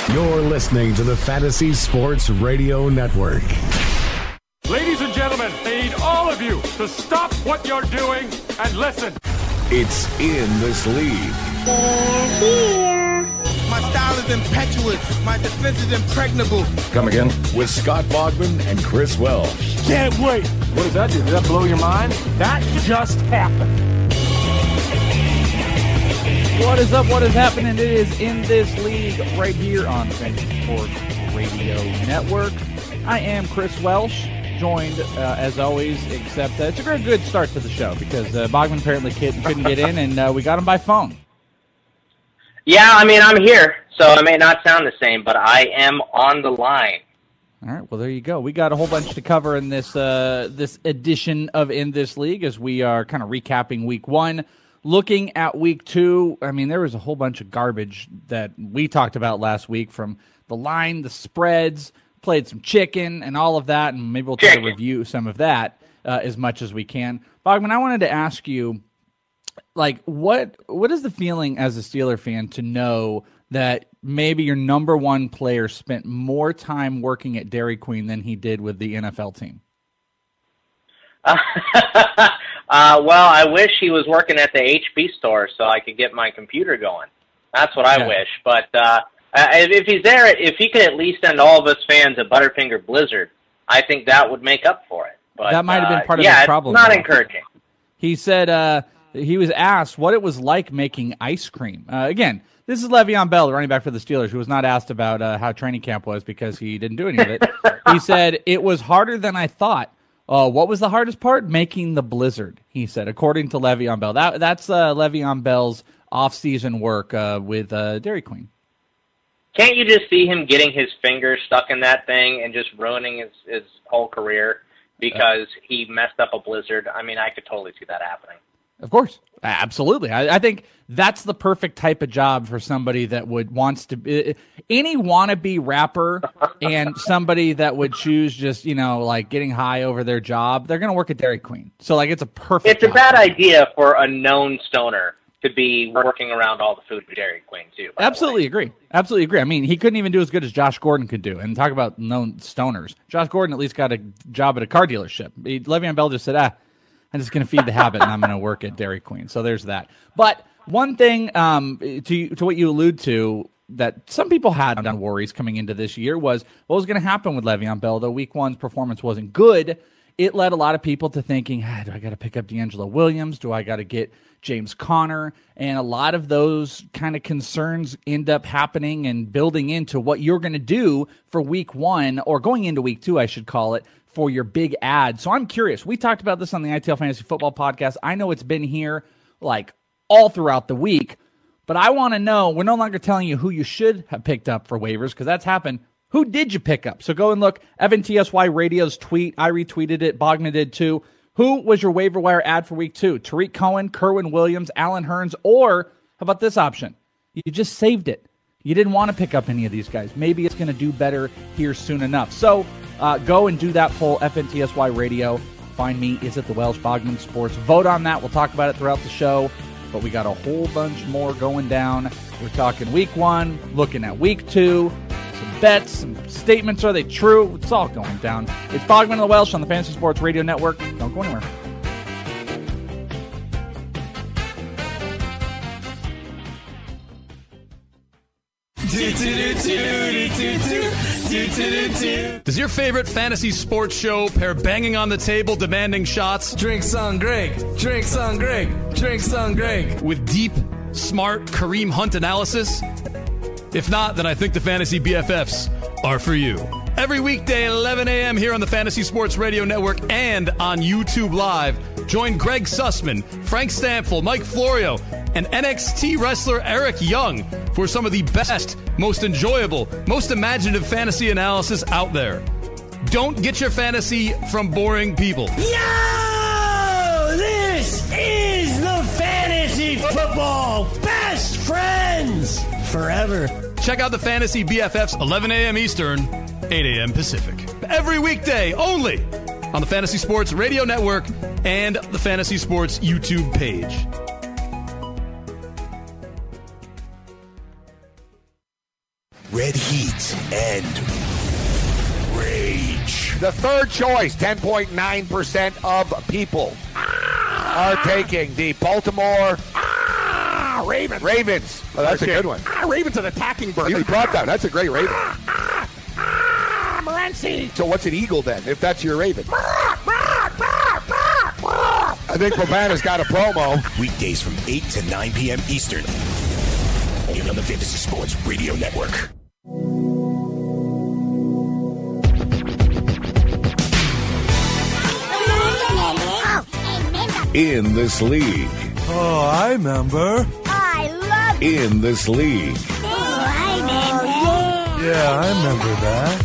You're listening to the Fantasy Sports Radio Network. Ladies and gentlemen, I need all of you to stop what you're doing and listen. It's In This League. They're here. My style is impetuous. My defense is impregnable. Come again? With Scott Bogman and Chris Welsh. Can't wait. What does that do? Did that blow your mind? That just happened. What is up? What is happening? It is In This League right here on Fantasy Sports Radio Network. I am Chris Welsh, joined as always, except it's a very good start to the show because Bogman apparently couldn't get in, and we got him by phone. Yeah, I mean, I'm here, so it may not sound the same, but I am on the line. All right, well, there you go. We got a whole bunch to cover in this this edition of In This League as we are kind of recapping Week 1. Looking at Week 2, I mean, there was a whole bunch of garbage that we talked about last week, from the line, the spreads, played some chicken, and all of that, and maybe we'll try to review some of that as much as we can. Bogman, I wanted to ask you, like, what is the feeling as a Steeler fan to know that maybe your number one player spent more time working at Dairy Queen than he did with the NFL team? Well, I wish he was working at the HP store so I could get my computer going. That's what I wish. But if he's there, if he could at least send all of us fans a Butterfinger Blizzard, I think that would make up for it. But that might have been part of the problem. Yeah, it's not encouraging. He said he was asked what it was like making ice cream. Again, this is Le'Veon Bell, the running back for the Steelers, who was not asked about how training camp was because he didn't do any of it. He said, "It was harder than I thought." What was the hardest part? Making the Blizzard, he said, according to Le'Veon Bell. That's Le'Veon Bell's off-season work with Dairy Queen. Can't you just see him getting his fingers stuck in that thing and just ruining his whole career because he messed up a Blizzard? I mean, I could totally see that happening. Of course. Absolutely. I think that's the perfect type of job for somebody that wants to be any wannabe rapper and somebody that would choose just, like getting high over their job. They're going to work at Dairy Queen. So like, it's a perfect It's a bad idea for a known stoner to be working around all the food at Dairy Queen too. Absolutely agree. Absolutely agree. I mean, he couldn't even do as good as Josh Gordon could do. And talk about known stoners. Josh Gordon at least got a job at a car dealership. Le'Veon Bell just said, I'm just going to feed the habit, and I'm going to work at Dairy Queen. So there's that. But one thing to what you allude to that some people had on worries coming into this year was what was going to happen with Le'Veon Bell. Though Week 1's performance wasn't good, it led a lot of people to thinking, do I got to pick up D'Angelo Williams? Do I got to get James Conner? And a lot of those kind of concerns end up happening and building into what you're going to do for Week 1, or going into Week 2, I should call it, for your big ad. So I'm curious. We talked about this on the ITL Fantasy Football Podcast. I know it's been here like all throughout the week, but I want to know, we're no longer telling you who you should have picked up for waivers because that's happened. Who did you pick up? So go and look. Evan TSY Radio's tweet. I retweeted it. Bogman did too. Who was your waiver wire ad for Week 2? Tariq Cohen, Kerwin Williams, Allen Hurns, or how about this option? You just saved it. You didn't want to pick up any of these guys. Maybe it's going to do better here soon enough. So go and do that poll, FNTSY Radio. Find me, Is It the Welsh Bogman Sports? Vote on that. We'll talk about it throughout the show. But we got a whole bunch more going down. We're talking Week 1, looking at Week 2, some bets, some statements. Are they true? It's all going down. It's Bogman and the Welsh on the Fantasy Sports Radio Network. Don't go anywhere. Does your favorite fantasy sports show pair banging on the table, demanding shots? Drinks on Greg. Drinks on Greg. Drinks on Greg. With deep, smart Kareem Hunt analysis? If not, then I think the Fantasy BFFs are for you. Every weekday at 11 a.m. here on the Fantasy Sports Radio Network and on YouTube Live. Join Greg Sussman, Frank Stanfield, Mike Florio, and NXT wrestler Eric Young for some of the best, most enjoyable, most imaginative fantasy analysis out there. Don't get your fantasy from boring people. Yo! This is the Fantasy Football Best Friends Forever. Check out the Fantasy BFFs, 11 a.m. Eastern, 8 a.m. Pacific. Every weekday only on the Fantasy Sports Radio Network and the Fantasy Sports YouTube page. Red Heat, and Rage. The third choice, 10.9% of people are taking the Baltimore Ravens. Oh, that's a good one. Ravens an attacking bird. You brought that. That's a great Raven. Morency. So what's an eagle then, if that's your Raven? I think Bobana's got a promo. Weekdays from 8 to 9 p.m. Eastern. Only on the Fantasy Sports Radio Network. In this league. Oh, I remember. I love In this league. Oh, I remember. Yeah, I remember that.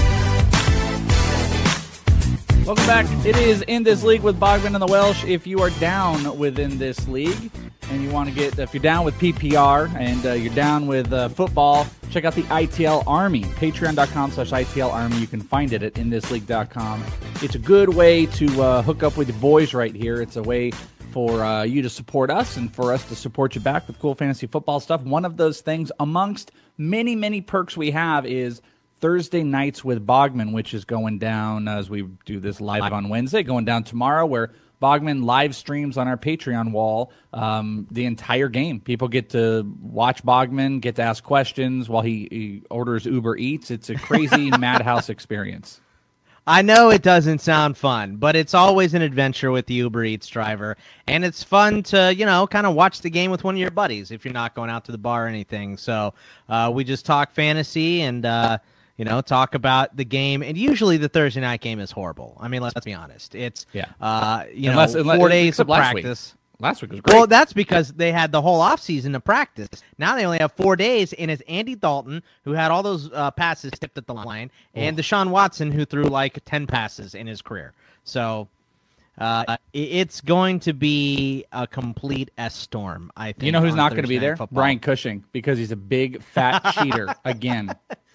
Welcome back. It is In This League with Bogman and the Welsh. If you are down within this league and you want to get, if you're down with PPR and you're down with football, check out the ITL Army. Patreon.com/ITL Army. You can find it at inthisleague.com. It's a good way to hook up with the boys right here. It's a way for you to support us and for us to support you back with cool fantasy football stuff. One of those things amongst many, many perks we have is Thursday nights with Bogman, which is going down as we do this live on Wednesday, going down tomorrow, where Bogman live streams on our Patreon wall the entire game. People get to watch Bogman, get to ask questions while he orders Uber Eats. It's a crazy madhouse experience. I know it doesn't sound fun, but it's always an adventure with the Uber Eats driver, and it's fun to, kind of watch the game with one of your buddies if you're not going out to the bar or anything. So we just talk fantasy and, talk about the game, and usually the Thursday night game is horrible. I mean, let's be honest. It's, 4 days of practice. Last week was great. Well, that's because they had the whole offseason to practice. Now they only have 4 days, and it's Andy Dalton, who had all those passes tipped at the line, and Deshaun Watson, who threw like 10 passes in his career. So it's going to be a complete S-storm, I think. You know who's not going to be there? Football. Brian Cushing, because he's a big, fat cheater again.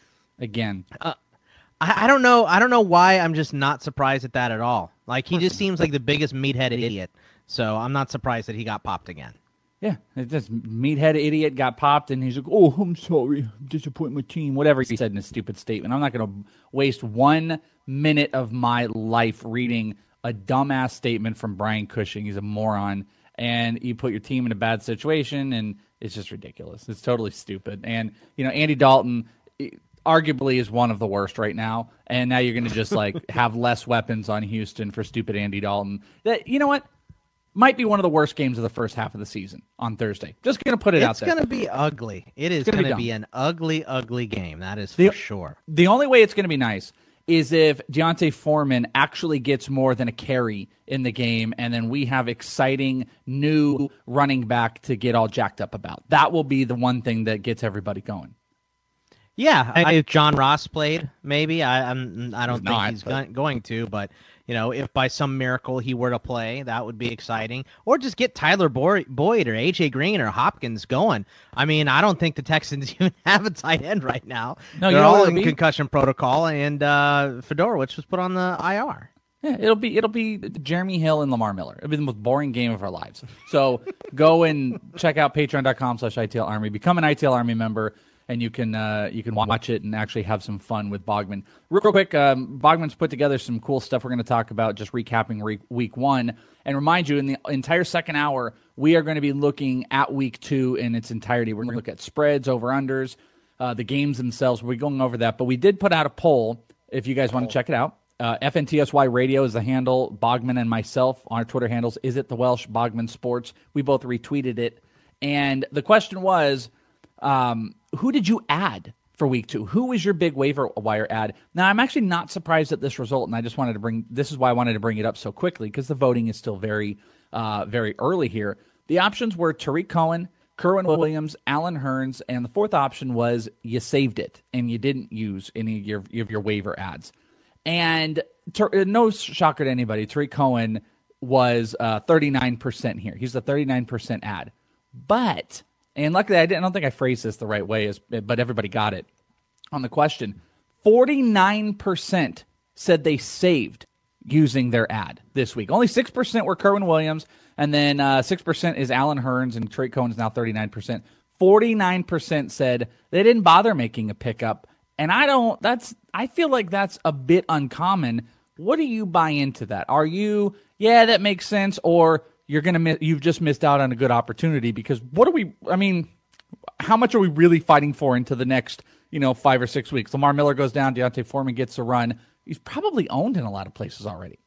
I don't know. I don't know why I'm just not surprised at that at all. Like, he just seems like the biggest meathead idiot. So I'm not surprised that he got popped again. Yeah, this meathead idiot got popped, and he's like, "Oh, I'm sorry, I'm disappointing my team." Whatever he said in a stupid statement. I'm not going to waste 1 minute of my life reading a dumbass statement from Brian Cushing. He's a moron, and you put your team in a bad situation, and it's just ridiculous. It's totally stupid. And Andy Dalton arguably is one of the worst right now, and now you're going to just have less weapons on Houston for stupid Andy Dalton. That, you know what? Might be one of the worst games of the first half of the season on Thursday. Just going to put it out there. It's going to be ugly. It is going to be an ugly, ugly game. That is for sure. The only way it's going to be nice is if Deontay Foreman actually gets more than a carry in the game, and then we have exciting new running back to get all jacked up about. That will be the one thing that gets everybody going. Yeah, if John Ross played, maybe. I don't think he's going to, but if by some miracle he were to play, that would be exciting. Or just get Tyler Boyd or A.J. Green or Hopkins going. I mean, I don't think the Texans even have a tight end right now. No, they're all in concussion protocol, and Fedorowicz was put on the IR. Yeah, it'll be Jeremy Hill and Lamar Miller. It'll be the most boring game of our lives. So go and check out patreon.com/ITL Army. Become an ITL Army member. And you can watch it and actually have some fun with Bogman. Real quick, Bogman's put together some cool stuff we're going to talk about, just recapping week 1. And remind you, in the entire second hour, we are going to be looking at week 2 in its entirety. We're going to look at spreads, over-unders, the games themselves. We'll be going over that. But we did put out a poll, if you guys want to check it out. FNTSY Radio is the handle. Bogman and myself, our Twitter handles, Is It The Welsh, Bogman Sports. We both retweeted it. And the question was, who did you add for week 2? Who was your big waiver wire add? Now, I'm actually not surprised at this result, and I just wanted to this is why I wanted to bring it up so quickly, because the voting is still very, very early here. The options were Tariq Cohen, Kerwin Williams, Allen Hurns, and the fourth option was you saved it, and you didn't use any of your waiver ads. And no shocker to anybody, Tariq Cohen was 39% here. He's a 39% ad. But... and luckily, I don't think I phrased this the right way, but everybody got it on the question. 49% said they saved using their ad this week. Only 6% were Kerwin Williams, and then 6% is Allen Hurns, and Tariq Cohen is now 39%. 49% said they didn't bother making a pickup. And I feel like that's a bit uncommon. What do you buy into that? Are you, that makes sense, or you've just missed out on a good opportunity? Because how much are we really fighting for into the next, 5 or 6 weeks? Lamar Miller goes down, D'Onta Foreman gets a run. He's probably owned in a lot of places already.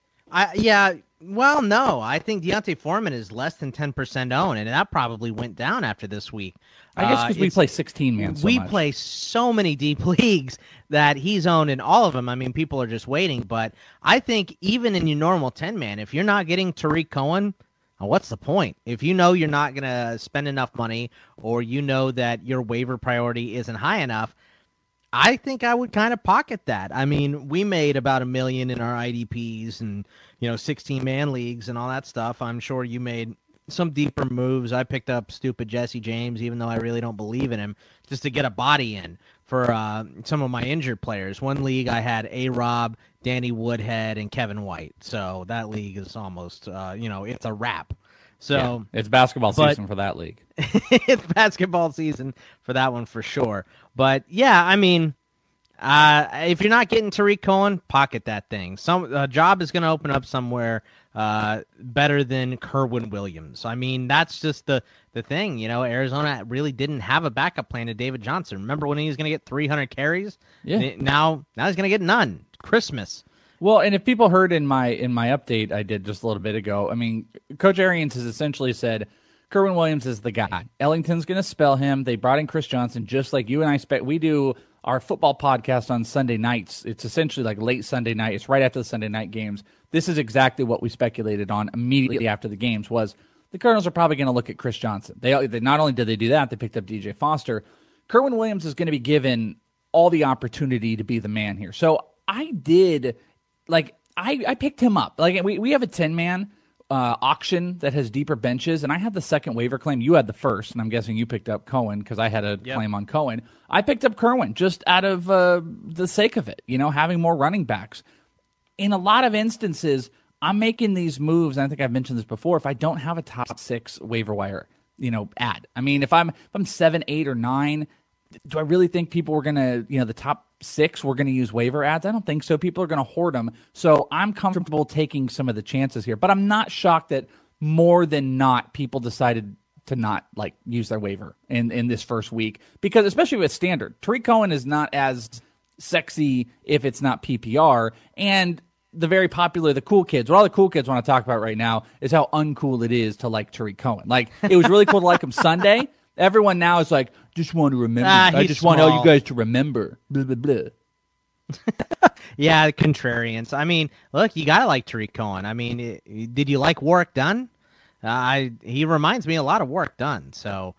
Well, no. I think D'Onta Foreman is less than 10% owned, and that probably went down after this week. I guess because we play 16-man so we much. play so many deep leagues that he's owned in all of them. I mean, people are just waiting. But I think even in your normal 10-man, if you're not getting Tariq Cohen, what's the point? If you know you're not going to spend enough money, or you know that your waiver priority isn't high enough, I think I would kind of pocket that. I mean, we made about $1 million in our IDPs and 16-man leagues and all that stuff. I'm sure you made some deeper moves. I picked up stupid Jesse James, even though I really don't believe in him, just to get a body in for some of my injured players. One league I had A-Rob, Danny Woodhead, and Kevin White. So that league is almost, it's a wrap. So it's basketball season for that league. It's basketball season for that one for sure. But yeah, I mean, if you're not getting Tariq Cohen, pocket that thing. Some job is going to open up somewhere better than Kerwin Williams. I mean, that's just the thing. Arizona really didn't have a backup plan to David Johnson. Remember when he was going to get 300 carries? Yeah. Now he's going to get none. Christmas. Well, and if people heard in my update I did just a little bit ago, I mean, Coach Arians has essentially said Kerwin Williams is the guy. Ellington's going to spell him. They brought in Chris Johnson, just like you and I we do our football podcast on Sunday nights. It's essentially like late Sunday night. It's right after the Sunday night games. This is exactly what we speculated on immediately after the games was the Cardinals are probably going to look at Chris Johnson. They not only did they do that, they picked up DJ Foster. Kerwin Williams is going to be given all the opportunity to be the man here. So I did... I picked him up. We have a 10-man auction that has deeper benches, and I had the second waiver claim. You had the first, and I'm guessing you picked up Cohen because I had a claim on Cohen. I picked up Kerwin just out of the sake of it, having more running backs. In a lot of instances, I'm making these moves, and I think I've mentioned this before, if I don't have a top 6 waiver wire, ad. I mean, if I'm 7, 8, or 9, do I really think people were going to, the top 6 were going to use waiver ads? I don't think so. People are going to hoard them. So I'm comfortable taking some of the chances here. But I'm not shocked that more than not people decided to not use their waiver in this first week. Because especially with standard, Tariq Cohen is not as sexy if it's not PPR. And the very popular, the cool kids, what all the cool kids want to talk about right now is how uncool it is to like Tariq Cohen. It was really cool to like him Sunday. Everyone now is like, just want to remember. I just want all you guys to remember. Blah, blah, blah. Yeah, contrarians. I mean, look, you got to like Tariq Cohen. I mean, did you like Warrick Dunn? He reminds me a lot of Warrick Dunn. So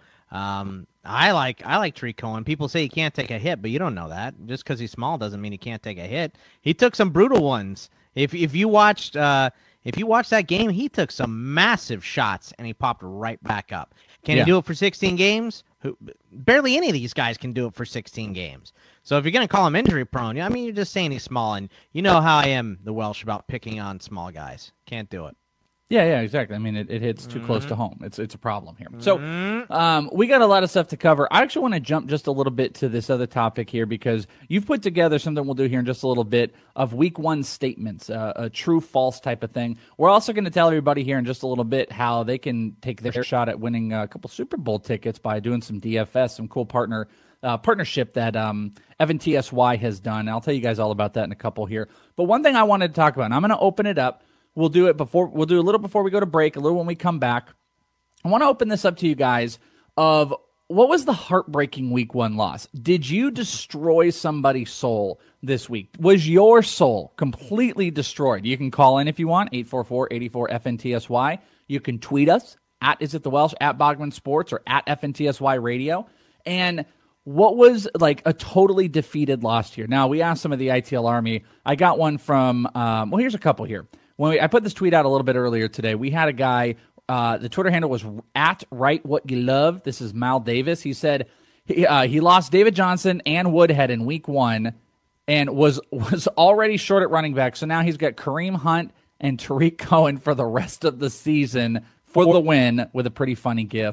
I like Tariq Cohen. People say he can't take a hit, but you don't know that. Just because he's small doesn't mean he can't take a hit. He took some brutal ones. If you watched that game, he took some massive shots and he popped right back up. Can he do it for 16 games? Barely any of these guys can do it for 16 games. So if you're going to call him injury prone, I mean, you're just saying he's small. And you know how I am, the Welsh, about picking on small guys. Can't do it. Yeah, exactly. I mean, it hits too close to home. It's a problem here. So we got a lot of stuff to cover. I actually want to jump just a little bit to this other topic here because you've put together something we'll do here in just a little bit of week 1 statements, a true false type of thing. We're also going to tell everybody here in just a little bit how they can take their shot at winning a couple Super Bowl tickets by doing some DFS, some cool partnership that Evan TSY has done. I'll tell you guys all about that in a couple here. But one thing I wanted to talk about, and I'm going to open it up. We'll do a little before we go to break, a little when we come back. I want to open this up to you guys of what was the heartbreaking week 1 loss? Did you destroy somebody's soul this week? Was your soul completely destroyed? You can call in if you want, 844-84-FNTSY. You can tweet us at Is It The Welsh, at Bogman Sports, or at FNTSY Radio. And what was a totally defeated loss here? Now, we asked some of the ITL Army. I got one from, here's a couple here. I put this tweet out a little bit earlier today. We had a guy, the Twitter handle was at Write What You Love. This is Mal Davis. He said he lost David Johnson and Woodhead in week 1 and was already short at running back. So now he's got Kareem Hunt and Tariq Cohen for the rest of the season for the win with a pretty funny gif.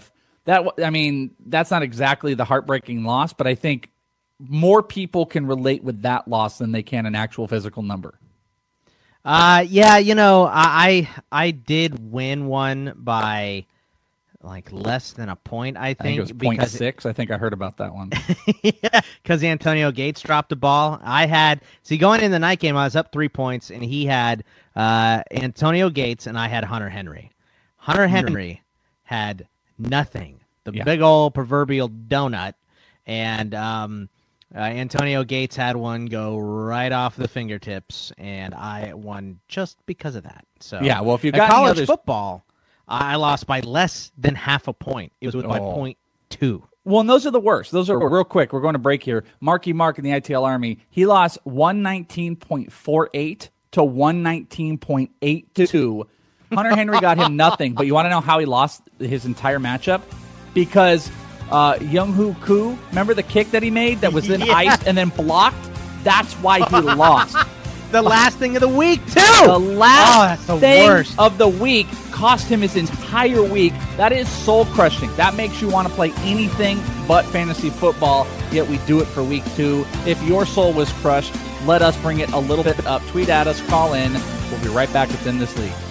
that's not exactly the heartbreaking loss, but I think more people can relate with that loss than they can an actual physical number. Yeah, I did win one by like less than a point, I think. It was 0.6. I think I heard about that one. Yeah, because Antonio Gates dropped a ball. Going in the night game, I was up 3 points, and he had Antonio Gates, and I had Hunter Henry. Hunter Henry had nothing, big old proverbial donut, and Antonio Gates had one go right off the fingertips, and I won just because of that. So yeah, well, if you got college football, I lost by less than half a point. It was by 0.2. Well, and those are the worst. Those are real quick. We're going to break here. Marky Mark in the ITL Army, he lost 119.48 to 119.82. Hunter Henry got him nothing, but you want to know how he lost his entire matchup? Because Young-Hoo Koo, remember the kick that he made that was then iced and then blocked? That's why he lost. The last thing of the week, too! The last thing worst. of the week cost him his entire week. That is soul-crushing. That makes you want to play anything but fantasy football, yet we do it for week 2. If your soul was crushed, let us bring it a little bit up. Tweet at us, call in. We'll be right back within this league.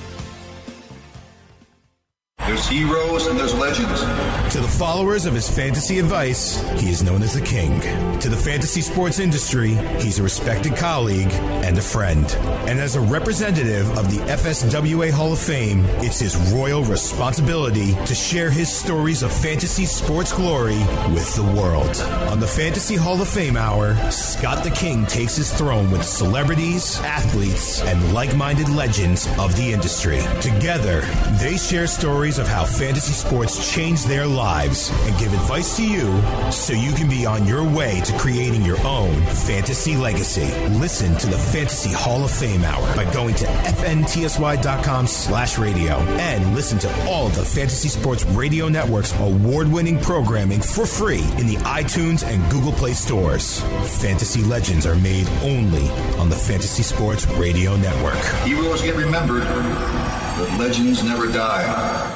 There's heroes and there's legends. To the followers of his fantasy advice, he is known as the king. To the fantasy sports industry, he's a respected colleague and a friend. And as a representative of the FSWA Hall of Fame, it's his royal responsibility to share his stories of fantasy sports glory with the world. On the Fantasy Hall of Fame Hour, Scott the King takes his throne with celebrities, athletes, and like-minded legends of the industry. Together, they share stories of how fantasy sports changed their lives and give advice to you so you can be on your way to creating your own fantasy legacy. Listen to the Fantasy Hall of Fame Hour by going to fntsy.com/radio and listen to all the Fantasy Sports Radio Network's award-winning programming for free in the iTunes and Google Play stores. Fantasy legends are made only on the Fantasy Sports Radio Network. Heroes get remembered, but legends never die.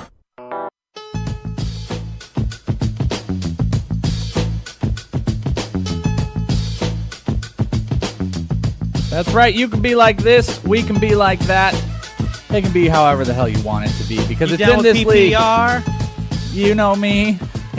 That's right. You can be like this. We can be like that. It can be however the hell you want it to be because it's in this PPR? league. You know me.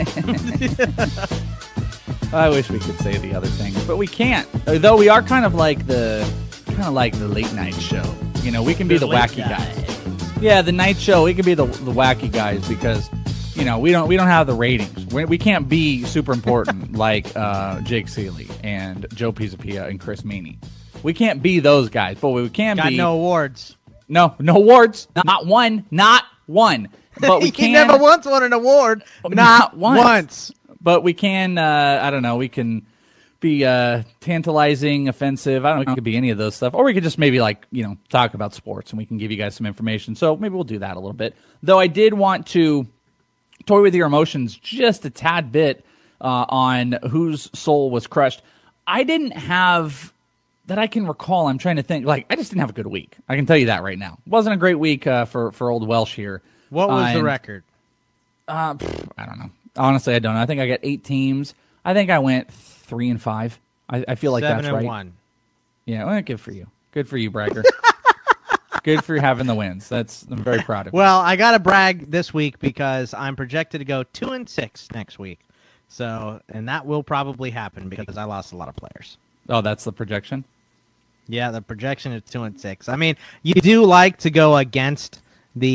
I wish we could say the other things, but we can't. Though we are kind of like the late night show. You know, we can be the wacky guys. Yeah, the night show. We can be the wacky guys because we don't have the ratings. We can't be super important like Jake Seeley and Joe Pisapia and Chris Meany. We can't be those guys, but we can be. Got no awards. No awards. Not one. But we can. He never once won an award. Not once. But we can. I don't know. We can be tantalizing, offensive. I don't know. It could be any of those stuff, or we could just maybe talk about sports, and we can give you guys some information. So maybe we'll do that a little bit. Though I did want to toy with your emotions just a tad bit on whose soul was crushed. I didn't have. That I can recall, I'm trying to think. I just didn't have a good week. I can tell you that right now. It wasn't a great week for old Welsh here. What was the record? I don't know. Honestly, I don't know. I think I got 8 teams. I think I went 3-5. I feel like that's right. 7-1. Yeah, well, good for you. Good for you, bragger. Good for having the wins. I'm very proud of you. Well, I got to brag this week because I'm projected to go 2-6 next week. So, and that will probably happen because I lost a lot of players. Oh, that's the projection? Yeah, the projection is 2-6. I mean, you do like to go against the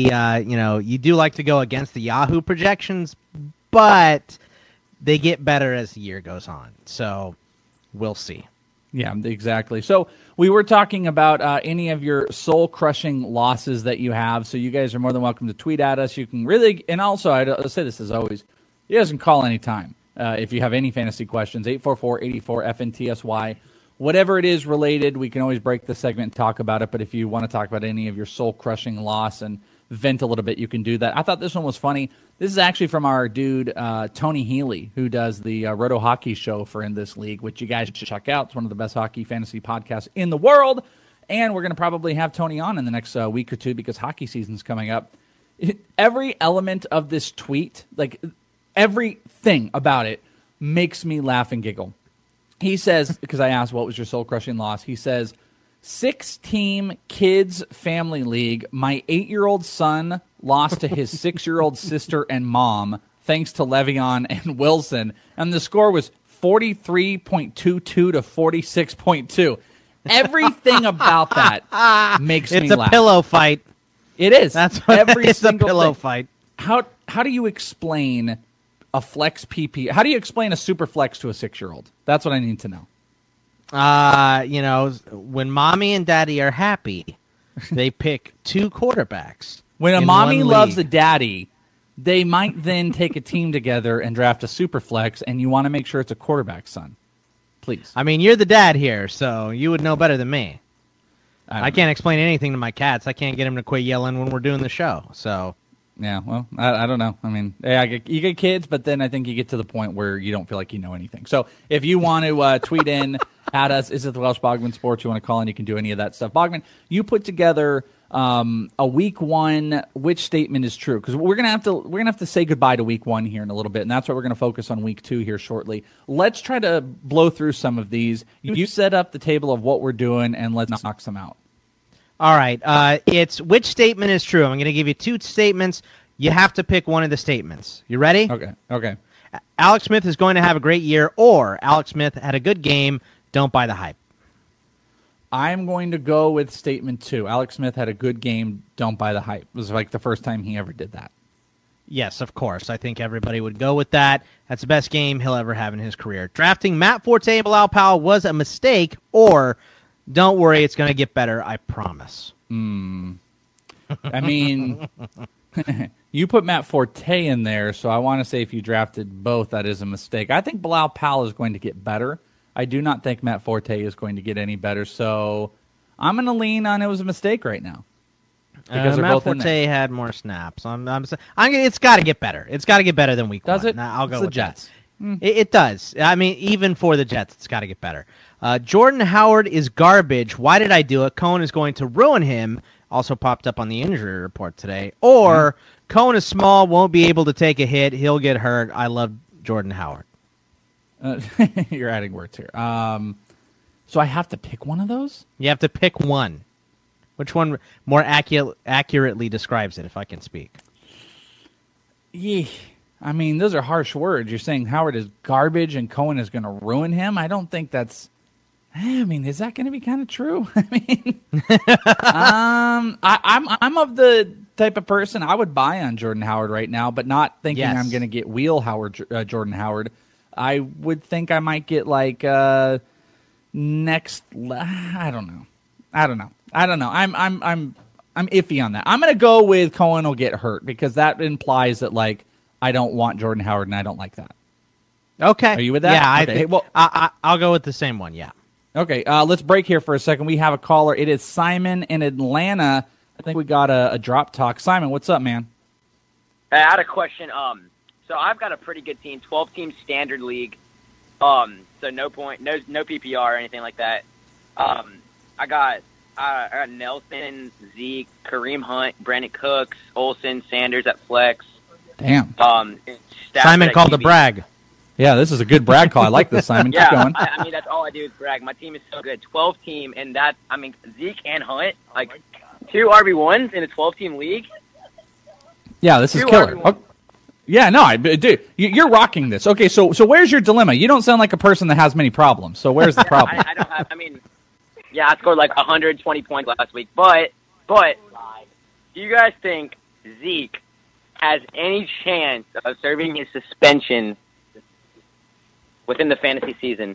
Yahoo projections, but they get better as the year goes on. So we'll see. Yeah, exactly. So we were talking about any of your soul-crushing losses that you have. So you guys are more than welcome to tweet at us. You can really, and also I'll say this as always, you guys can call anytime. If you have any fantasy questions, 844-84-FNTSY. Whatever it is related, we can always break the segment and talk about it. But if you want to talk about any of your soul-crushing loss and vent a little bit, you can do that. I thought this one was funny. This is actually from our dude, Tony Healy, who does the Roto Hockey Show for In This League, which you guys should check out. It's one of the best hockey fantasy podcasts in the world. And we're going to probably have Tony on in the next week or two because hockey season's coming up. every element of this tweet, like everything about it, makes me laugh and giggle. He says, because I asked what was your soul-crushing loss, he says, 6-team kids family league. My 8-year-old son lost to his 6-year-old sister and mom thanks to Le'Veon and Wilson. And the score was 43.22 to 46.2. Everything about that makes me laugh. It's a pillow fight. It is. That's what every it's single a pillow thing. fight. How do you explain a flex PP? How do you explain a super flex to a 6-year-old? That's what I need to know. When mommy and daddy are happy, they pick 2 quarterbacks. When a mommy loves a daddy, they might then take a team together and draft a super flex, and you want to make sure it's a quarterback, son. Please. I mean, you're the dad here, so you would know better than me. I can't explain anything to my cats. I can't get them to quit yelling when we're doing the show. So, yeah, well, I don't know. I mean, you get kids, but then I think you get to the point where you don't feel like you know anything. So if you want to tweet in at us, is it the Welsh Bogman Sports? You want to call in, you can do any of that stuff. Bogman, you put together a week 1 which statement is true, because we're gonna have to say goodbye to week 1 here in a little bit, and that's why we're gonna focus on week 2 here shortly. Let's try to blow through some of these. You set up the table of what we're doing, and let's knock some out. All right, it's which statement is true. I'm going to give you 2 statements. You have to pick one of the statements. You ready? Okay. Alex Smith is going to have a great year, or Alex Smith had a good game. Don't buy the hype. I'm going to go with statement 2. Alex Smith had a good game. Don't buy the hype. It was like the first time he ever did that. Yes, of course. I think everybody would go with that. That's the best game he'll ever have in his career. Drafting Matt Forte and Bilal Powell was a mistake, or don't worry, it's going to get better, I promise. I mean, you put Matt Forte in there, so I want to say if you drafted both, that is a mistake. I think Bilal Powell is going to get better. I do not think Matt Forte is going to get any better, so I'm going to lean on it was a mistake right now. Because they're Matt both in Forte there. had more snaps. It's got to get better. It's got to get better than week 1. Does it? I'll go It's with the Jets. It does. I mean, even for the Jets, it's got to get better. Jordan Howard is garbage. Why did I do it? Cohen is going to ruin him. Also popped up on the injury report today. Or Cohen is small, won't be able to take a hit. He'll get hurt. I love Jordan Howard. You're adding words here. So I have to pick one of those? You have to pick one. Which one more accurately describes it, if I can speak? Yeah. I mean, those are harsh words. You're saying Howard is garbage and Cohen is going to ruin him? I don't think that's... I mean, is that going to be kind of true? I mean, I'm of the type of person I would buy on Jordan Howard right now, but not thinking I'm going to get wheel Howard, Jordan Howard. I would think I might get like next. I don't know. I'm iffy on that. I'm going to go with Cohen will get hurt because that implies that like I don't want Jordan Howard and I don't like that. Okay. Are you with that? Yeah. Okay. I'll go with the same one. Yeah. Okay, let's break here for a second. We have a caller. It is Simon in Atlanta. I think we got a drop talk. Simon, what's up, man? I had a question. So I've got a pretty good team, 12-team standard league. So no PPR or anything like that. I got Nelson, Zeke, Kareem Hunt, Brandon Cooks, Olsen, Sanders at flex. Damn. Simon called to brag. Yeah, this is a good brag call. I like this, Simon. Keep going. I mean, that's all I do is brag. My team is so good. 12-team, and that, I mean, Zeke and Hunt, like 2 RB1s in a 12-team league. Yeah, this is killer. Oh, yeah, no, dude, you're rocking this. Okay, so where's your dilemma? You don't sound like a person that has many problems. So where's the problem? I don't have, I mean, yeah, I scored like 120 points last week. But, do you guys think Zeke has any chance of serving his suspension within the fantasy season?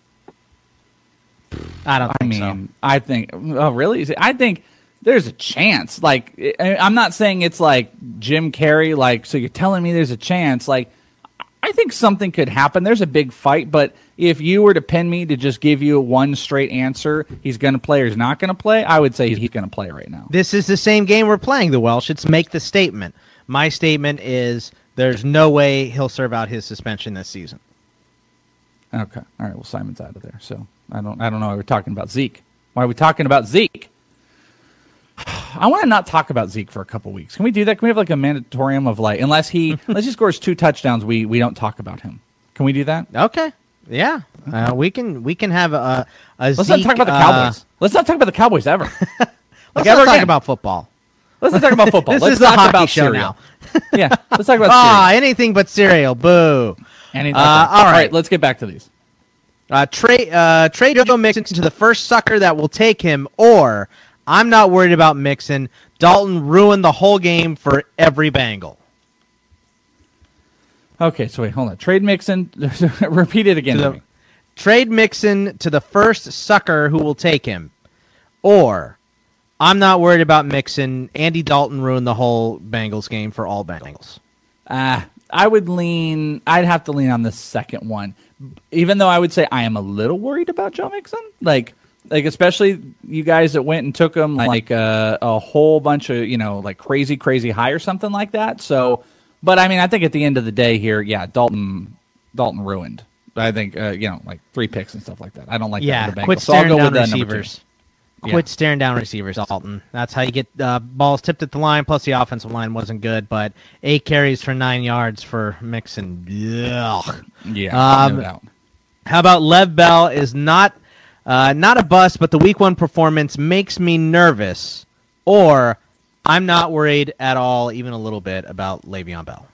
I don't think so. I think, oh, really? I think there's a chance. Like, I'm not saying it's like Jim Carrey, like, so you're telling me there's a chance. Like, I think something could happen. There's a big fight, but if you were to pin me to just give you one straight answer, he's going to play or he's not going to play, I would say he's going to play right now. This is the same game we're playing, the Welsh. It's make the statement. My statement is there's no way he'll serve out his suspension this season. Okay. All right. Well, Simon's out of there. So I don't know why we're talking about Zeke. Why are we talking about Zeke? I want to not talk about Zeke for a couple weeks. Can we do that? Can we have like a mandatorium of like, unless he scores 2 touchdowns, we don't talk about him. Can we do that? Okay. Yeah. We can have a Let's Zeke, not talk about the Cowboys. Let's not talk about the Cowboys ever. Let's not talk about football. Let's not talk about football. Let's Let's talk talk about about show cereal. now. Yeah, let's talk about cereal. Anything but cereal. Boo. Anything. All right, let's get back to these. Trade Joe Mixon to the first sucker that will take him, or I'm not worried about Mixon. Dalton ruined the whole game for every Bengal. Okay, so wait, hold on. Trade Mixon. Repeat it again to me. Trade Mixon to the first sucker who will take him, or I'm not worried about Mixon. Andy Dalton ruined the whole Bengals game for all Bengals. I'd have to lean on the second one, even though I would say I am a little worried about Joe Mixon. Like especially you guys that went and took him like a whole bunch of, like crazy high or something like that. So, but I mean, I think at the end of the day here, yeah, Dalton ruined. I think, like 3 picks and stuff like that. I don't like that for the Bengals. Quit so I'll go with receivers. Quit staring down receivers, Dalton. That's how you get balls tipped at the line, plus the offensive line wasn't good, but 8 carries for 9 yards for Mixon. Ugh. Yeah, no doubt. How about Lev Bell is not a bust, but the week 1 performance makes me nervous, or I'm not worried at all, even a little bit, about Le'Veon Bell.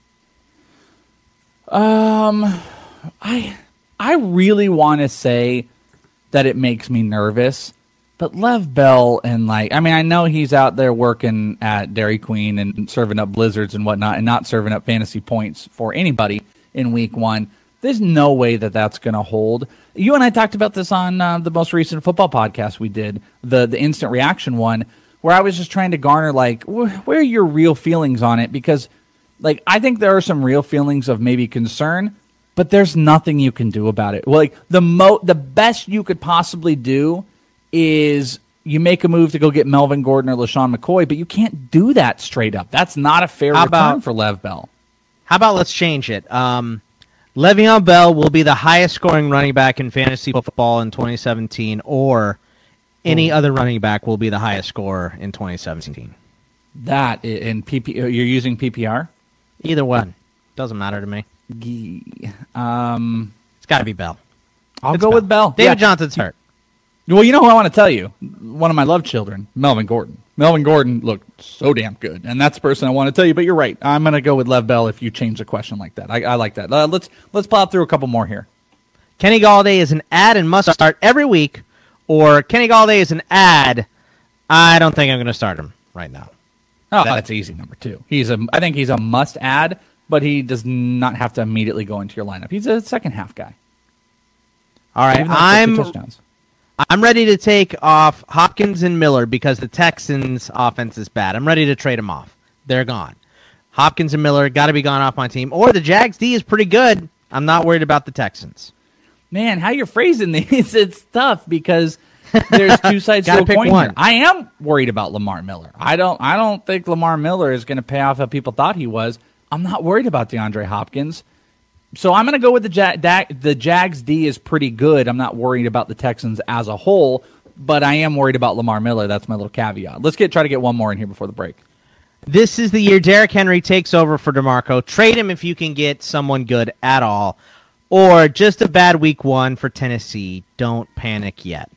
I really want to say that it makes me nervous, but Lev Bell and I know he's out there working at Dairy Queen and serving up blizzards and whatnot and not serving up fantasy points for anybody in week 1. There's no way that that's going to hold. You and I talked about this on the most recent football podcast we did, the instant reaction one, where I was just trying to garner where are your real feelings on it? Because I think there are some real feelings of maybe concern, but there's nothing you can do about it. The best you could possibly do is you make a move to go get Melvin Gordon or LaShawn McCoy, but you can't do that straight up. That's not a fair return for Lev Bell. How about let's change it? Le'Veon Bell will be the highest scoring running back in fantasy football in 2017, or any other running back will be the highest scorer in 2017. That in PP, you're using PPR? Either one. Doesn't matter to me. It's got to be Bell. I'll go with Bell. David Johnson's hurt. Well, you know who I want to tell you? One of my love children, Melvin Gordon. Melvin Gordon looked so damn good, and that's the person I want to tell you. But you're right. I'm going to go with Lev Bell if you change the question like that. I like that. Let's plow through a couple more here. Kenny Galladay is an ad and must start every week, or Kenny Galladay is an ad. I don't think I'm going to start him right now. Oh, that's easy. Number 2. I think he's a must add, but he does not have to immediately go into your lineup. He's a second half guy. All right, I'm ready to take off Hopkins and Miller because the Texans' offense is bad. I'm ready to trade them off. They're gone. Hopkins and Miller got to be gone off my team. Or the Jags D is pretty good. I'm not worried about the Texans. Man, how you're phrasing these, it's tough because there's 2 sides to a coin here. I am worried about Lamar Miller. I don't think Lamar Miller is going to pay off how people thought he was. I'm not worried about DeAndre Hopkins. So I'm going to go with the Jags D is pretty good. I'm not worried about the Texans as a whole, but I am worried about Lamar Miller. That's my little caveat. Let's try to get one more in here before the break. This is the year Derrick Henry takes over for DeMarco. Trade him if you can get someone good at all, or just a bad week 1 for Tennessee. Don't panic yet.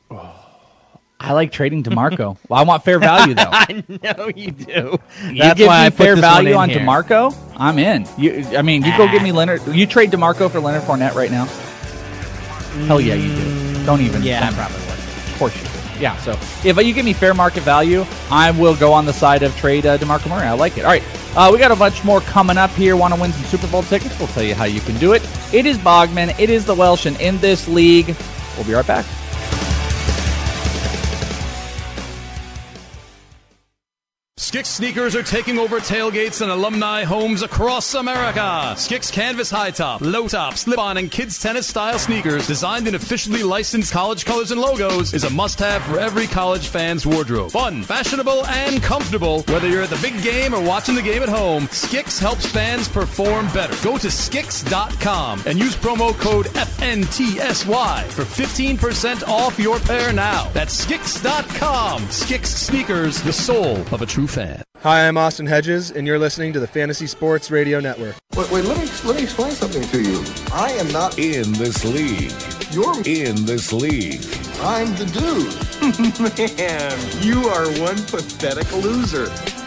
I like trading DeMarco. Well, I want fair value, though. I know you do. That's give why me fair value on DeMarco, I'm in. You go give me Leonard. You trade DeMarco for Leonard Fournette right now? Hell yeah, you do. Don't even. Yeah, I probably would. Of course you do. Yeah, so if you give me fair market value, I will go on the side of trade DeMarco Murray. I like it. All right, we got a bunch more coming up here. Want to win some Super Bowl tickets? We'll tell you how you can do it. It is Bogman. It is the Welsh, and in this league, we'll be right back. Skix sneakers are taking over tailgates and alumni homes across America. Skix canvas high top, low top, slip-on, and kids tennis style sneakers designed in officially licensed college colors and logos is a must-have for every college fan's wardrobe. Fun, fashionable, and comfortable. Whether you're at the big game or watching the game at home, Skix helps fans perform better. Go to Skix.com and use promo code FNTSY for 15% off your pair now. That's Skix.com. Skix sneakers, the soul of a true fan. Hi, I'm Austin Hedges, and you're listening to the Fantasy Sports Radio Network. Wait, let me explain something to you. I am not in this league. You're in this league. I'm the dude. Man, you are one pathetic loser.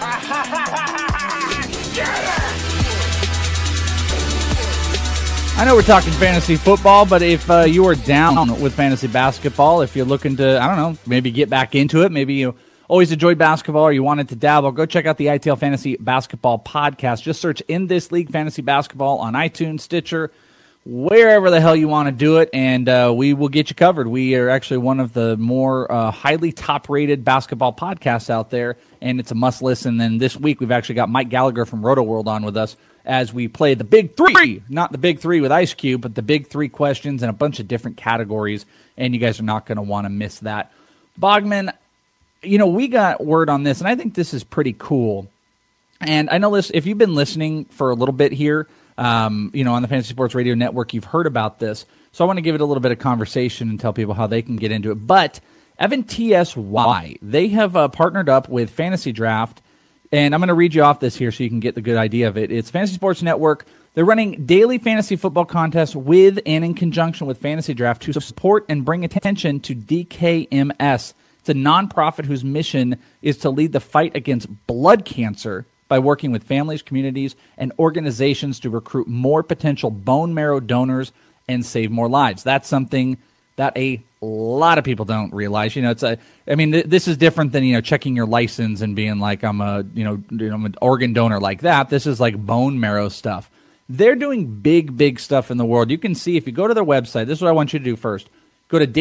I know we're talking fantasy football, but if you are down with fantasy basketball, if you're looking to, I don't know, maybe get back into it, maybe you always enjoyed basketball or you wanted to dabble, go check out the ITL Fantasy Basketball Podcast. Just search In This League Fantasy Basketball on iTunes, Stitcher, wherever the hell you want to do it, and we will get you covered. We are actually one of the more highly top-rated basketball podcasts out there, and it's a must-listen. And this week we've actually got Mike Gallagher from Roto World on with us as we play the Big Three, not the Big Three with Ice Cube, but the Big Three questions in a bunch of different categories, and you guys are not going to want to miss that. Bogman, you know, we got word on this, and I think this is pretty cool. And I know this, if you've been listening for a little bit here, on the Fantasy Sports Radio Network, you've heard about this. So I want to give it a little bit of conversation and tell people how they can get into it. But FNTSY, they have partnered up with Fantasy Draft, and I'm going to read you off this here so you can get the good idea of it. It's Fantasy Sports Network. They're running daily fantasy football contests with and in conjunction with Fantasy Draft to support and bring attention to DKMS. It's a nonprofit whose mission is to lead the fight against blood cancer by working with families, communities, and organizations to recruit more potential bone marrow donors and save more lives. That's something that a lot of people don't realize. You know, this is different than, checking your license and being like, I'm an organ donor like that. This is like bone marrow stuff. They're doing big stuff in the world. You can see if you go to their website, this is what I want you to do first. Go to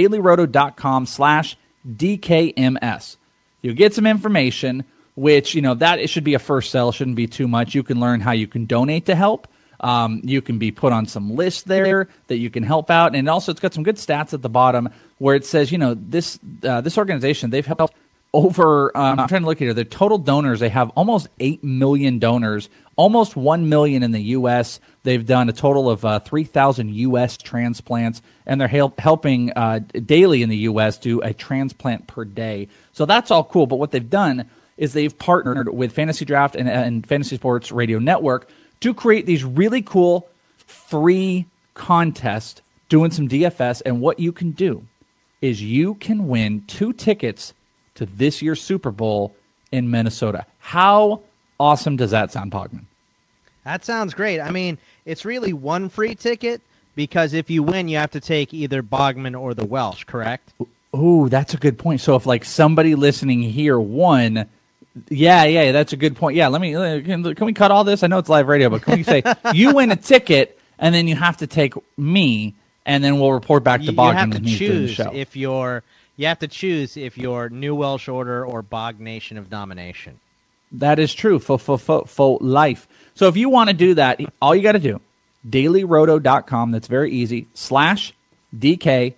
dailyroto.com/DKMS. You'll get some information, which, that it should be a first sell. It shouldn't be too much. You can learn how you can donate to help. You can be put on some lists there that you can help out. And also it's got some good stats at the bottom where it says, this organization, they've helped over, I'm trying to look at it, the total donors, they have almost 8 million donors, almost 1 million in the U.S. They've done a total of 3,000 U.S. transplants, and they're helping daily in the U.S. do a transplant per day. So that's all cool. But what they've done is they've partnered with Fantasy Draft and Fantasy Sports Radio Network to create these really cool free contests doing some DFS. And what you can do is you can win 2 tickets to this year's Super Bowl in Minnesota. How awesome does that sound, Pogman? That sounds great. I mean, it's really one free ticket because if you win, you have to take either Bogman or the Welsh, correct? Ooh, that's a good point. So if somebody listening here won, yeah, that's a good point. Yeah, can we cut all this? I know it's live radio, but can we say you win a ticket and then you have to take me, and then we'll report back to Bogman when he's doing the show. You have to choose if you're New Welsh Order or Bog Nation of Domination. That is true for life. So if you want to do that, all you got to do, dailyroto.com, that's very easy, /DKMS.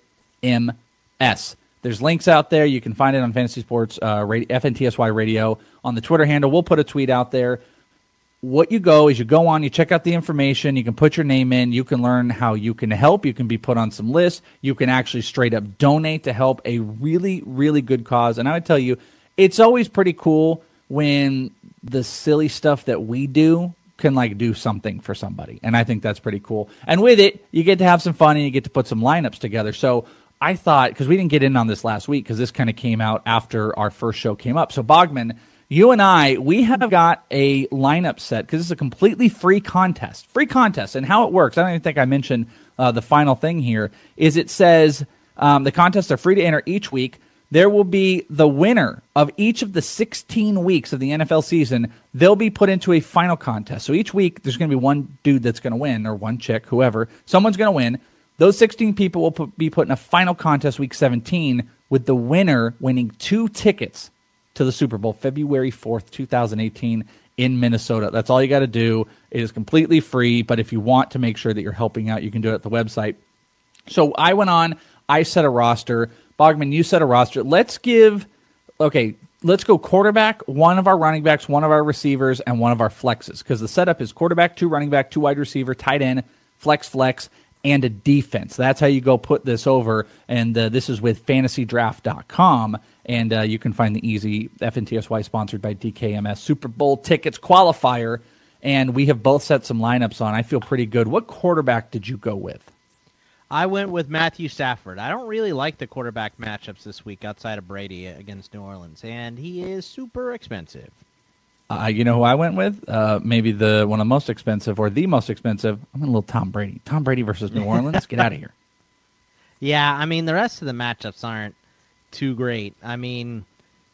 There's links out there. You can find it on Fantasy Sports FNTSY Radio on the Twitter handle. We'll put a tweet out there. What you go is you go on, you check out the information, you can put your name in, you can learn how you can help, you can be put on some lists, you can actually straight up donate to help a really, really good cause. And I would tell you, it's always pretty cool when the silly stuff that we do can do something for somebody. And I think that's pretty cool. And with it, you get to have some fun and you get to put some lineups together. So I thought, because we didn't get in on this last week because this kind of came out after our first show came up. So Bogman, you and I, we have got a lineup set because it's a completely free contest. And how it works, I don't even think I mentioned the final thing here, is it says the contests are free to enter each week. There will be the winner of each of the 16 weeks of the NFL season. They'll be put into a final contest. So each week, there's going to be one dude that's going to win, or one chick, whoever. Someone's going to win. Those 16 people will be put in a final contest week 17 with the winner winning 2 tickets to the Super Bowl, February 4th, 2018 in Minnesota. That's all you got to do. It is completely free, but if you want to make sure that you're helping out, you can do it at the website. So I went on, I set a roster. Bogman, you set a roster. Let's go quarterback, one of our running backs, one of our receivers, and one of our flexes, because the setup is quarterback, 2 running back, 2 wide receiver, tight end, flex, and a defense. That's how you go put this over, and this is with fantasydraft.com, and you can find the easy FNTSY sponsored by DKMS Super Bowl tickets qualifier, and we have both set some lineups on. I feel pretty good. What quarterback did you go with? I went with Matthew Stafford. I don't really like the quarterback matchups this week outside of Brady against New Orleans, and he is super expensive. You know who I went with? Maybe one of the most expensive or the most expensive. I'm a little Tom Brady. Tom Brady versus New Orleans. Get out of here. Yeah, I mean, the rest of the matchups aren't too great. I mean,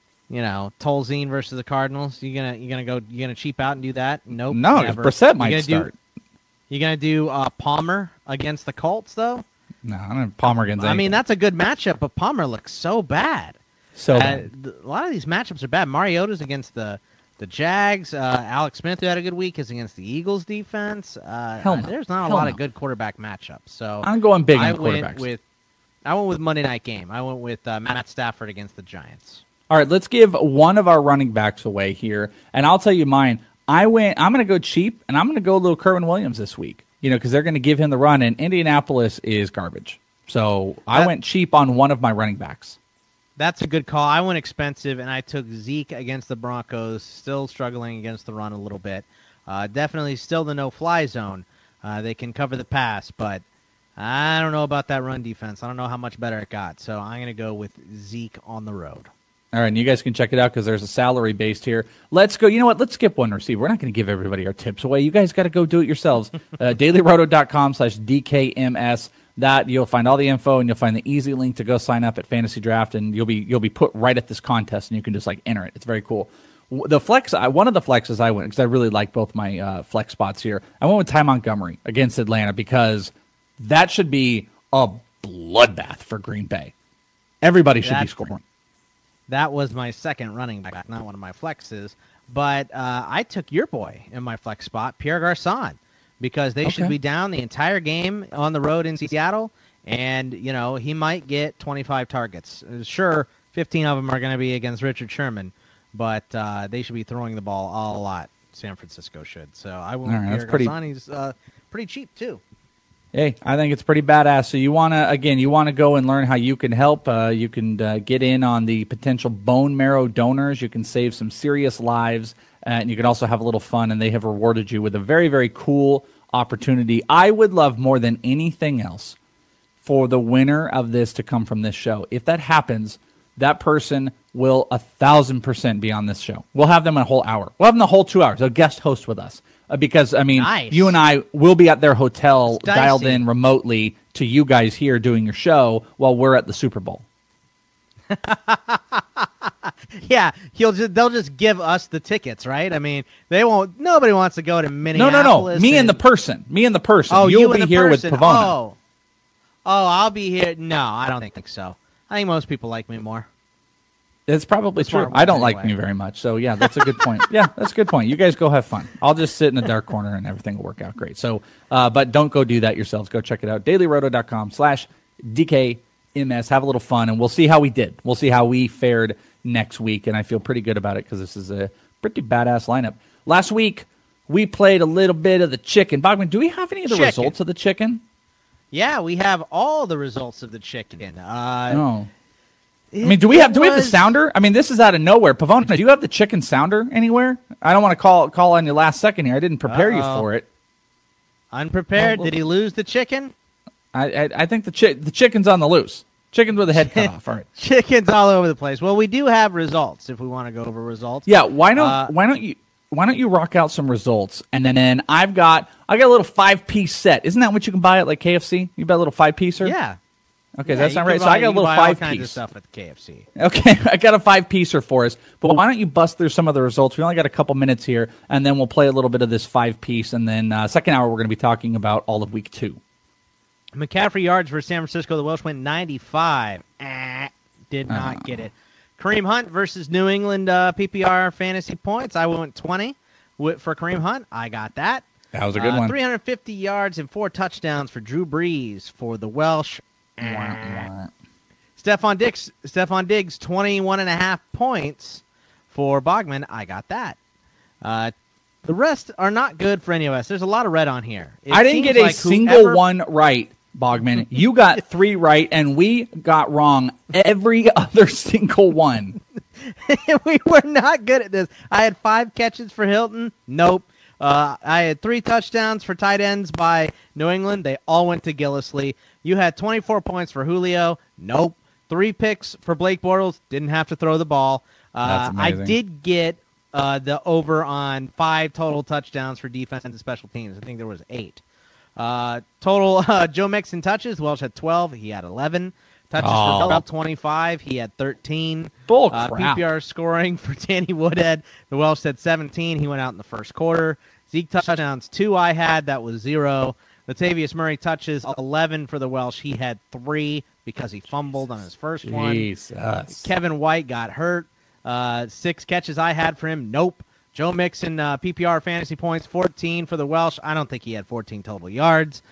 Tolzien versus the Cardinals. You gonna cheap out and do that? Nope. No, never. Brissett might start. You gonna do Palmer against the Colts though? No, I don't have Palmer against anything. I mean, that's a good matchup, but Palmer looks so bad. A lot of these matchups are bad. Mariota's against the Jags. Alex Smith, who had a good week, is against the Eagles defense. There's not a lot of good quarterback matchups. So I'm going big on quarterbacks. I went with Monday Night Game. I went with Matt Stafford against the Giants. All right, let's give one of our running backs away here, and I'll tell you mine. I'm going to go cheap, and I'm going to go a little Kerwin Williams this week, because they're going to give him the run, and Indianapolis is garbage. So I went cheap on one of my running backs. That's a good call. I went expensive, and I took Zeke against the Broncos, still struggling against the run a little bit. Definitely still the no-fly zone. They can cover the pass, but I don't know about that run defense. I don't know how much better it got, so I'm going to go with Zeke on the road. All right, and you guys can check it out because there's a salary based here. Let's go. You know what? Let's skip one receiver. We're not going to give everybody our tips away. You guys got to go do it yourselves. DailyRoto.com/DKMS. That you'll find all the info, and you'll find the easy link to go sign up at Fantasy Draft, and you'll be put right at this contest, and you can just enter it. It's very cool. The flex, one of the flexes I went because I really like both my flex spots here. I went with Ty Montgomery against Atlanta because that should be a bloodbath for Green Bay. Everybody should be scoring. That was my second running back, not one of my flexes. But I took your boy in my flex spot, Pierre Garçon, because they should be down the entire game on the road in Seattle. And, he might get 25 targets. Sure, 15 of them are going to be against Richard Sherman, but they should be throwing the ball a lot. San Francisco should. So I went with Pierre Garçon. He's pretty cheap, too. Hey, I think it's pretty badass. So you want to go and learn how you can help. You can get in on the potential bone marrow donors. You can save some serious lives, and you can also have a little fun, and they have rewarded you with a very, very cool opportunity. I would love more than anything else for the winner of this to come from this show. If that happens, that person will 1,000% be on this show. We'll have them a whole hour. We'll have them the whole 2 hours. They'll guest host with us. Because, nice. You and I will be at their hotel dialed in remotely to you guys here doing your show while we're at the Super Bowl. Yeah, they'll just give us the tickets, right? I mean, nobody wants to go to Minneapolis. No. Me and the person. Oh, You'll be here with Pavona. Oh, I'll be here. No, I don't think so. I think most people like me more. It's probably true. I don't like me very much. So, yeah, that's a good point. Yeah, that's a good point. You guys go have fun. I'll just sit in the dark corner and everything will work out great. So, but don't go do that yourselves. Go check it out. DailyRoto.com/DKMS. Have a little fun, and we'll see how we did. We'll see how we fared next week, and I feel pretty good about it because this is a pretty badass lineup. Last week, we played a little bit of the chicken. Bogman, do we have any of the results of the chicken? Yeah, we have all the results of the chicken. No. Do we have the sounder? This is out of nowhere. Pavona, do you have the chicken sounder anywhere? I don't want to call on you last second here. I didn't prepare you for it. Unprepared? Did he lose the chicken? I think the chicken's on the loose. Chicken's with the head cut off. All right. Chicken's all over the place. Well, we do have results if we want to go over results. Yeah. Why don't you rock out some results, and then I got a little 5-piece set. Isn't that what you can buy at like KFC? You buy a little 5-piecer? Yeah. Okay, that's not right. So I got a little 5-piece. Kinds of stuff at the KFC. Okay, I got a 5-piecer for us. But why don't you bust through some of the results? We only got a couple minutes here, and then we'll play a little bit of this 5-piece, and then second hour we're going to be talking about all of week 2. McCaffrey yards for San Francisco. The Welsh went 95. Did not get it. Kareem Hunt versus New England PPR fantasy points. I went 20 for Kareem Hunt. I got that. That was a good one. 350 yards and 4 touchdowns for Drew Brees for the Welsh. Stephon Diggs, 21.5 points for Bogman. I got that. The rest are not good for any of us. There's a lot of red on here. I didn't get a single one right, Bogman. You got 3 right, and we got wrong every other single one. We were not good at this. I had 5 catches for Hilton. Nope. I had 3 touchdowns for tight ends by New England. They all went to Gillislee. You had 24 points for Julio. Nope. 3 picks for Blake Bortles. Didn't have to throw the ball. I did get the over on 5 total touchdowns for defense and special teams. I think there was 8. Total Joe Mixon touches. Welsh had 12. He had 11. Touches for Bell, 25. He had 13. Bull crap. PPR scoring for Danny Woodhead. The Welsh had 17. He went out in the first quarter. Zeke touchdowns, 2 I had. That was 0. Latavius Murray touches, 11 for the Welsh. He had 3 because he fumbled on his first one. Kevin White got hurt. 6 catches I had for him. Nope. Joe Mixon, PPR fantasy points, 14 for the Welsh. I don't think he had 14 total yards.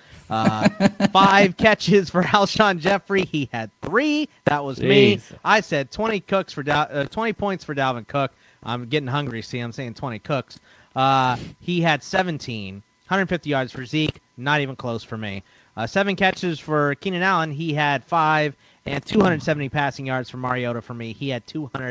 5 catches for Alshon Jeffrey. He had 3. That was me. I said 20 points for Dalvin Cook. I'm getting hungry. See, I'm saying 20 cooks. He had 17. 150 yards for Zeke. Not even close for me. 7 catches for Keenan Allen. He had 5. And 270 passing yards for Mariota for me. He had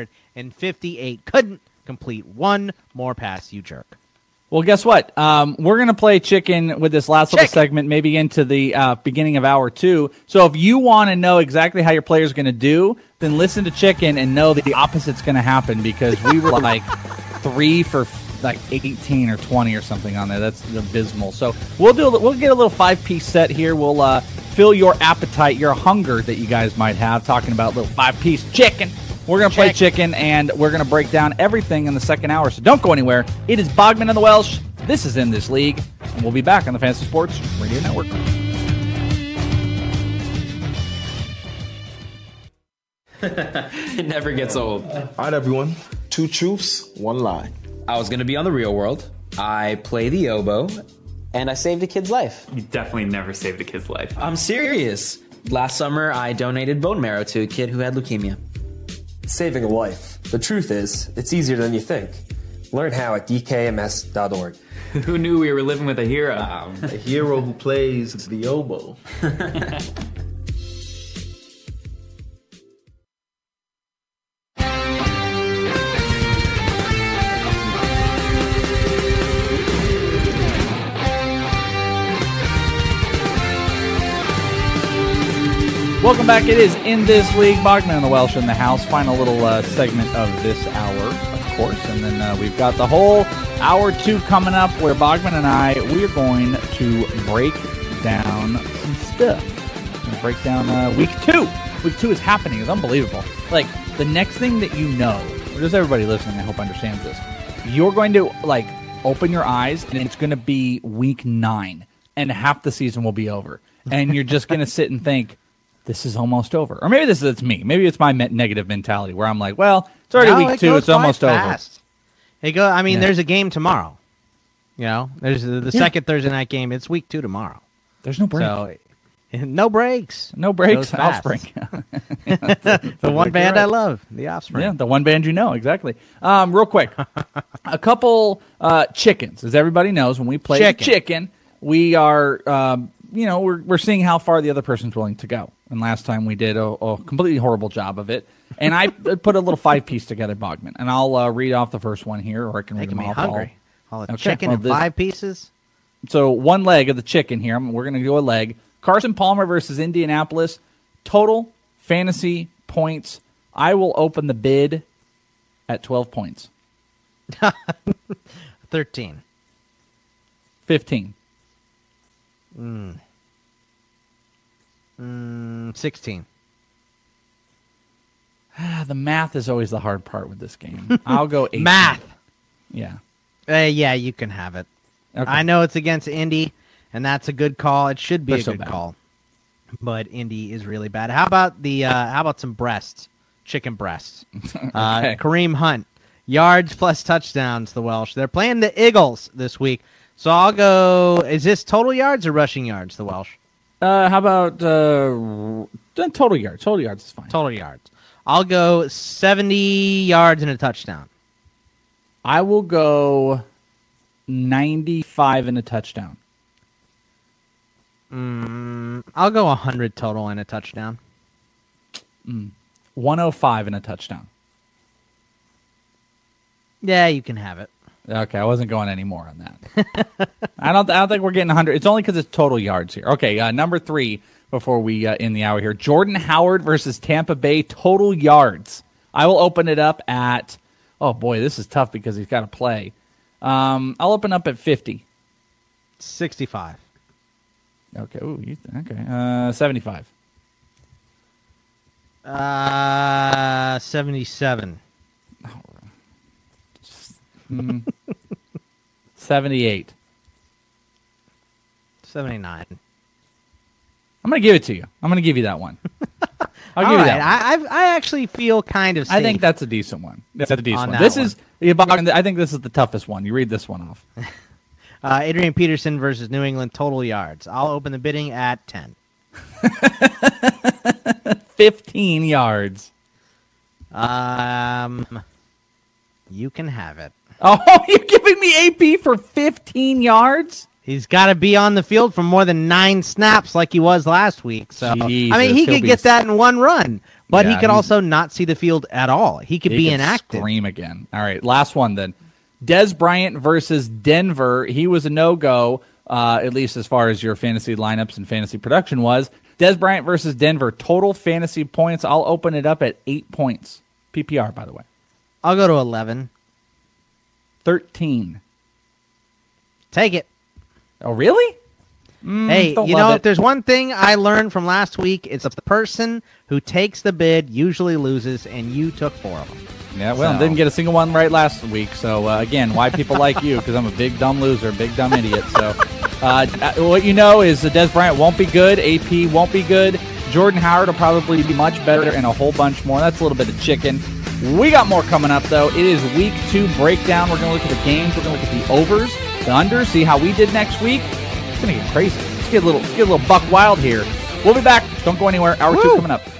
258. Couldn't complete one more pass, you jerk. Well, guess what? We're going to play chicken with this last little segment, maybe into the beginning of hour 2. So if you want to know exactly how your player is going to do, then listen to chicken and know that the opposite's going to happen, because we were like 3 for like 18 or 20 or something on there. That's abysmal. So we'll get a little 5-piece set here. We'll fill your appetite, your hunger that you guys might have, talking about little 5-piece chicken. We're going to play chicken, and we're going to break down everything in the second hour, so don't go anywhere. It is Bogman and the Welsh. This is In This League, and we'll be back on the Fantasy Sports Radio Network. It never gets old. All right, everyone. 2 truths, 1 lie. I was going to be on The Real World. I play the oboe. And I saved a kid's life. You definitely never saved a kid's life. I'm serious. Last summer, I donated bone marrow to a kid who had leukemia. Saving a life. The truth is, it's easier than you think. Learn how at dkms.org. Who knew we were living with a hero? A hero who plays the oboe. Welcome back. It is In This League. Bogman and the Welsh in the house. Final little segment of this hour, of course. And then we've got the whole hour 2 coming up, where Bogman and I, we are going to break down some stuff. We're going to break down week 2. Week 2 is happening. It's unbelievable. Like, the next thing that you know, or just everybody listening, I hope understands this, you're going to, like, open your eyes, and it's going to be week 9, and half the season will be over. And you're just going to sit and think, this is almost over. Or maybe it's me. Maybe it's my negative mentality where I'm like, well, it's already week 2. It's almost fast. Over. There's a game tomorrow. You know, there's the second Thursday night game. It's week 2 tomorrow. There's no break. So, no breaks. No breaks. Offspring. The one band I love, the Offspring. Yeah, the one band you know, exactly. Real quick, a couple chickens. As everybody knows, when we play chicken, we are, we're seeing how far the other person's willing to go. And last time we did a completely horrible job of it. And I put a little 5-piece together, Bogman. And I'll read off the first one here, or I can read them off. Hungry. Chicken in 5 pieces? So 1 leg of the chicken here. We're going to go a leg. Carson Palmer versus Indianapolis. Total fantasy points. I will open the bid at 12 points. 13. 15. 16. The math is always the hard part with this game. I'll go 18. Math. Yeah. Yeah, you can have it. Okay. I know it's against Indy, and that's a good call. It should be a good call. But Indy is really bad. How about some breasts? chicken breasts. Okay. Kareem Hunt, yards plus touchdowns, the Welsh. They're playing the Eagles this week. So I'll go, is this total yards or rushing yards, the Welsh? How about total yards? Total yards is fine. Total yards. I'll go 70 yards and a touchdown. I will go 95 and a touchdown. I'll go 100 total and a touchdown. 105 and a touchdown. Yeah, you can have it. Okay, I wasn't going any more on that. I don't think we're getting 100. It's only because it's total yards here. Okay, number 3 before we end the hour here. Jordan Howard versus Tampa Bay, total yards. I will open it up at, oh boy, this is tough because he's got to play. I'll open up at 50. 65. Okay, okay. 75. 77. 78. 79. I'm going to give it to you. I'm going to give you that one. I'll give you that one. I actually feel kind of safe. I think that's a decent one. That's a decent one. This is, I think this is the toughest one. You read this one off. Adrian Peterson versus New England, total yards. I'll open the bidding at 10. 15 yards. You can have it. Oh, you're giving me AP for 15 yards? He's got to be on the field for more than 9 snaps like he was last week. So Jesus, I mean, he could get that in one run, but he could also not see the field at all. He could be inactive. Scream again. All right, last one then. Des Bryant versus Denver. He was a no-go, at least as far as your fantasy lineups and fantasy production was. Des Bryant versus Denver. Total fantasy points. I'll open it up at 8 points. PPR, by the way. I'll go to 11. 13. Take it. Oh, really? Hey, you know, if there's one thing I learned from last week, it's the person who takes the bid usually loses, and you took 4 of them. Yeah, well, didn't get a single one right last week. So, again, why people like you? Because I'm a big, dumb loser, big, dumb idiot. So, what you know is Des Bryant won't be good. AP won't be good. Jordan Howard will probably be much better, and a whole bunch more. That's a little bit of chicken. We got more coming up, though. It is week 2 breakdown. We're going to look at the games. We're going to look at the overs, the unders, see how we did next week. It's going to get crazy. Let's get a little buck wild here. We'll be back. Don't go anywhere. Hour 2 coming up.